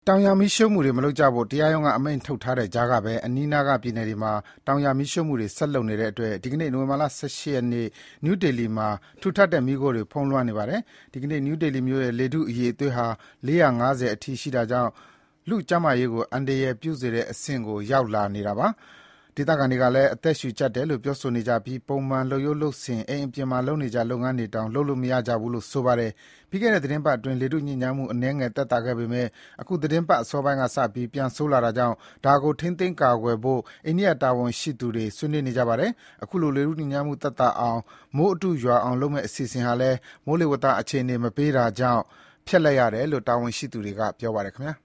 တောင်ယာမီးရှို့မှုတွေမလုပ်ကြဖို့တရားရုံးကအမိန့်ထုတ်ထားတဲ့ကြားကပဲအနီးနားကပြည်နယ်တွေမှာတောင်ယာမီးရှို့မှုတွေဆက်လုပ်နေတဲ့အတွက်ဒီကနေ့နိုဝင်ဘာလ 18 ရက်နေ့နယူးဒေလီမှာထူထပ်တဲ့မီးခိုးတွေဖုံးလွှမ်းနေပါတယ်။ဒီကနေ့နယူးဒေလီမြို့ရဲ့လေထုအရည်အသွေးဟာ450အထိရှိတာကြောင့်လူ့ကျန်းမာရေးကိုအန္တရာယ်ပြုစေတဲ့အဆင့်ကိုရောက်လာနေတာပါ။ဒေသခံတွေကလည်းအသက်ရှူကြပ်တယ်လို့ပြောဆိုနေကြပြီးပုံမှန်လုပ်ရိုးလုပ်စဉ်အိမ်အပြင်မှာလုပ်နေကျလုပ်ငန်းတွေတောင်လုပ်လို့မရကြဘူးလို့ဆိုပါတယ်။ပြီးခဲ့တဲ့သီတင်းပတ်အတွင်းလေထုညစ်ညမ်းမှုအနည်းငယ်သက်သာခဲ့ပေမဲ့အခုသီတင်းပတ်အစောပိုင်းကစပြီးပြန်ဆိုးလာတာကြောင့်ဒါကိုထိန်းသိမ်းကာကွယ်ဖို့အိန္ဒိယတာဝန်ရှိသူတွေဆွေးနွေးနေကြပါတယ်။အခုလိုလေထုညစ်ညမ်းမှုသက်သာအောင်မိုးအတုရွာအောင်လုပ်မယ့်အစီအစဉ်ဟာလည်းမိုးလေဝသအခြေအနေမပေးတာကြောင့်ဖျက်လိုက်ရတယ်လို့တာဝန်ရှိသူတွေကပြောပါတယ်ခင်ဗျာ။